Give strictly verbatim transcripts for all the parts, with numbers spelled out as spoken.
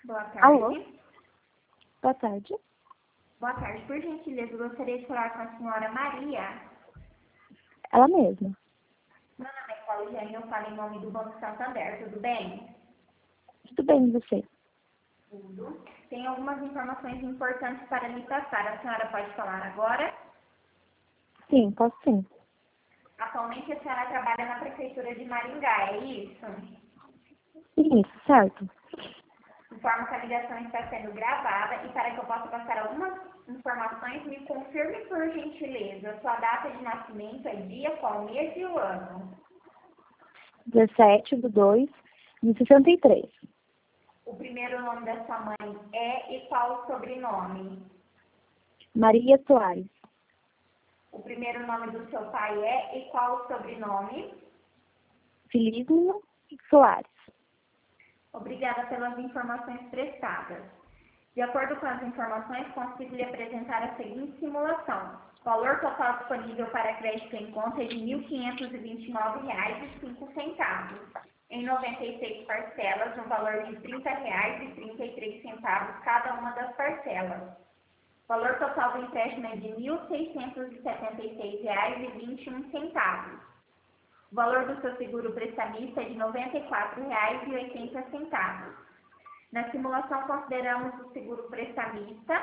Boa Alô? tarde. Boa tarde. Boa tarde. Por gentileza, eu gostaria de falar com a senhora Maria. Ela mesma. Meu nome é Claudiane, eu falo em nome do Banco Santander, tudo bem? Tudo bem, e você? Tudo. Tem algumas informações importantes para lhe passar. A senhora pode falar agora? Sim, posso sim. Atualmente a senhora trabalha na Prefeitura de Maringá, é isso? Isso, certo. Informo que a ligação está sendo gravada e para que eu possa passar algumas informações, me confirme por gentileza. Sua data de nascimento é dia, qual mês e o ano? dezessete de dois de sessenta e três. O primeiro nome da sua mãe é e qual o sobrenome? Maria Soares. O primeiro nome do seu pai é e qual o sobrenome? Felizmino Soares. Obrigada pelas informações prestadas. De acordo com as informações, consigo lhe apresentar a seguinte simulação. O valor total disponível para crédito em conta é de mil quinhentos e vinte e nove reais e cinco centavos, em noventa e seis parcelas, no valor de trinta reais e trinta e três centavos cada uma das parcelas. O valor total do empréstimo é de mil seiscentos e setenta e seis reais e vinte e um centavos. O valor do seu seguro prestamista é de noventa e quatro reais e oitenta centavos. Na simulação, consideramos o seguro prestamista,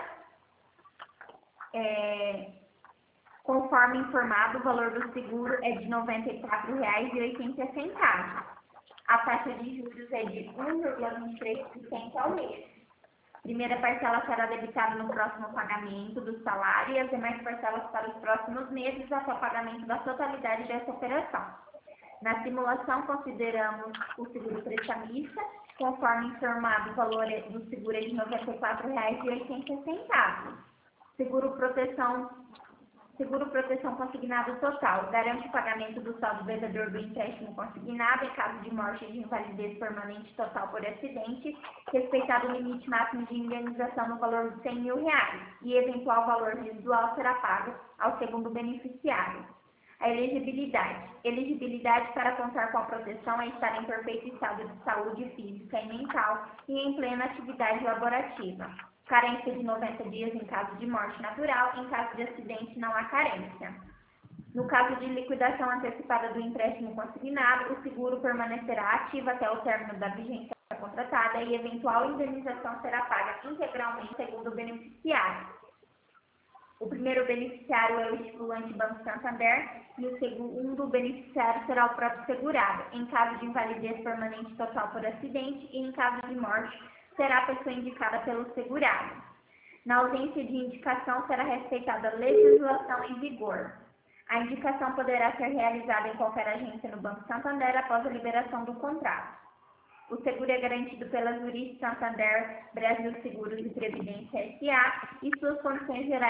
é, conforme informado, o valor do seguro é de noventa e quatro reais e oitenta centavos. A taxa de juros é de um vírgula vinte e três por cento ao mês. A primeira parcela será debitada no próximo pagamento do salário e as demais parcelas para os próximos meses até o pagamento da totalidade dessa operação. Na simulação, consideramos o seguro prestamista, conforme informado, o valor do seguro é de noventa e quatro reais e oitenta centavos. Seguro proteção, seguro proteção consignado total, garante o pagamento do saldo devedor do empréstimo consignado em caso de morte e de invalidez permanente total por acidente, respeitado o limite máximo de indenização no valor de cem mil reais, e eventual valor residual será pago ao segundo beneficiário. A elegibilidade. Elegibilidade para contar com a proteção é estar em perfeito estado de saúde física e mental e em plena atividade laborativa. Carência de noventa dias em caso de morte natural, em caso de acidente não há carência. No caso de liquidação antecipada do empréstimo consignado, o seguro permanecerá ativo até o término da vigência contratada e eventual indenização será paga integralmente segundo o beneficiário. O primeiro beneficiário é o estipulante Banco Santander e o segundo beneficiário será o próprio segurado. Em caso de invalidez permanente total por acidente e em caso de morte, será a pessoa indicada pelo segurado. Na ausência de indicação, será respeitada a legislação em vigor. A indicação poderá ser realizada em qualquer agência no Banco Santander após a liberação do contrato. O seguro é garantido pela Zurich Santander Brasil Seguros e Previdência S A e suas condições gerais